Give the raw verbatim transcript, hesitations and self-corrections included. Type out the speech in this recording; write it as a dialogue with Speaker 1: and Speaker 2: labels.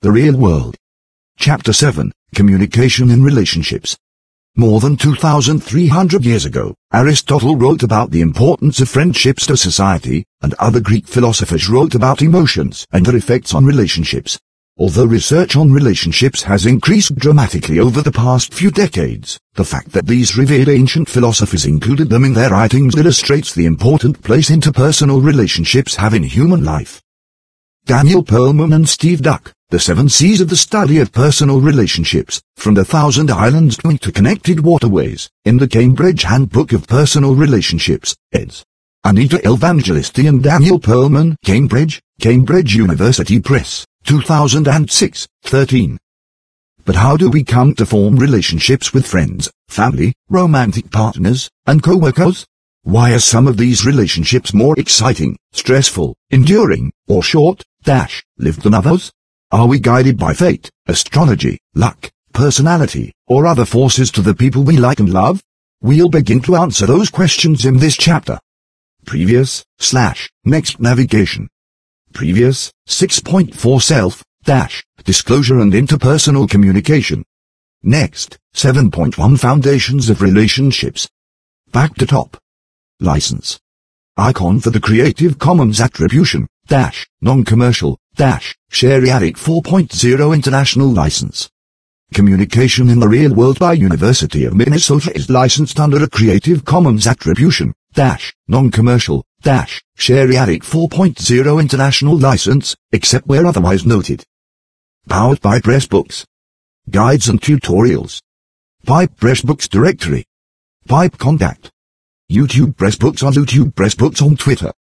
Speaker 1: The Real World. Chapter seven, Communication in Relationships. More than two thousand three hundred years ago, Aristotle wrote about the importance of friendships to society, and other Greek philosophers wrote about emotions and their effects on relationships. Although research on relationships has increased dramatically over the past few decades, the fact that these revered ancient philosophers included them in their writings illustrates the important place interpersonal relationships have in human life. Daniel Pearlman and Steve Duck, The Seven Seas of the Study of Personal Relationships, From the Thousand Islands to Interconnected Waterways, in the Cambridge Handbook of Personal Relationships, eds. Anita Evangelisti and Daniel Pearlman, Cambridge, Cambridge University Press, two thousand six, thirteen. But how do we come to form relationships with friends, family, romantic partners, and co-workers? Why are some of these relationships more exciting, stressful, enduring, or short-lived than others? Are we guided by fate, astrology, luck, personality, or other forces to the people we like and love? We'll begin to answer those questions in this chapter. Previous, slash, next navigation. Previous, six point four Self, dash, disclosure and interpersonal communication. Next, seven point one Foundations of Relationships. Back to top. License. Icon for the Creative Commons Attribution, dash, non-commercial, dash, Share-alike four point oh International License. Communication in the Real World by University of Minnesota is licensed under a Creative Commons Attribution, dash, non-commercial, dash, Share-alike four point oh International License, except where otherwise noted. Powered by Pressbooks. Guides and tutorials. Pipe Pressbooks Directory. Pipe Contact. YouTube Pressbooks on YouTube Pressbooks on Twitter.